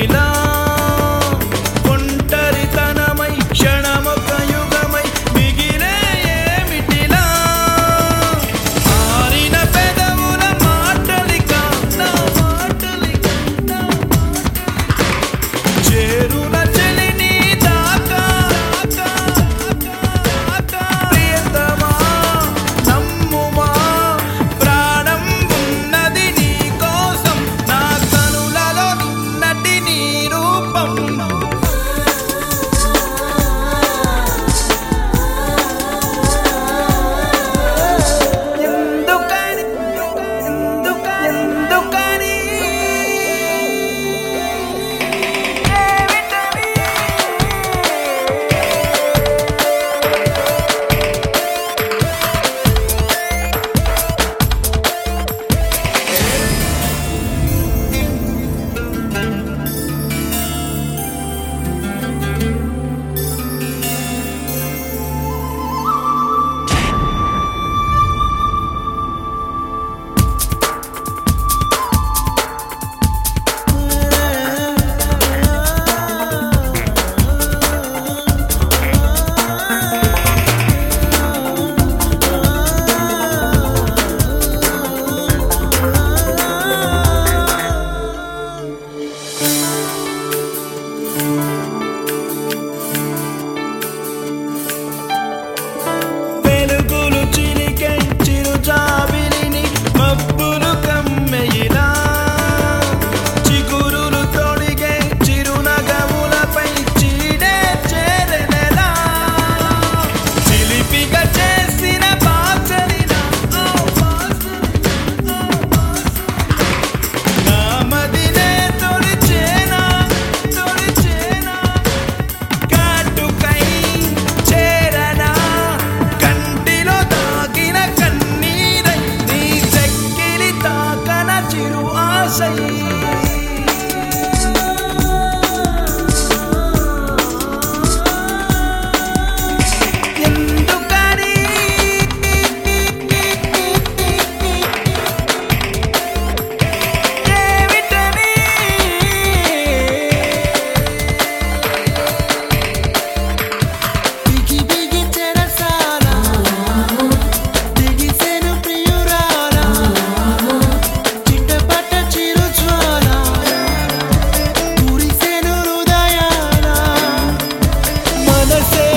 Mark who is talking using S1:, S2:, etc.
S1: ఇలా ఒంటరితనమై క్షణమొక యుగమై మిగిలే ఏమిటిలా ఆరిన పెదవుల మాటలిక నా మాటలిక చేరున చెలిని దాకా ప్రియతమా నమ్ముమా ప్రాణం ఉన్నది నీ కోసం నా కనులలో నిన్నటి నీ రూపం ఎందుకని ఎందుకని వెలుగులు చిలికే చిరుజాబిలిని మబ్బులు కమ్మెయిలా చిగురులు తొడిగే చిరునగములపై చీడే చేరెనెలా చిలిపిగా చేసిన బాసరినా నా మదినే తొలిచేనా కాటుకై చేరనా కంటిలో తాకిన కన్నీరై నీ చెక్కిలి తాకన చిరు ఆశై ఎందుకని ఏమిటని
S2: బిగి బిగి చెరసాల దిగిసెను ప్రియురాల చిట్టపట్ట చిరుజ్వాల కురిసెను హృదయాల
S1: మనసే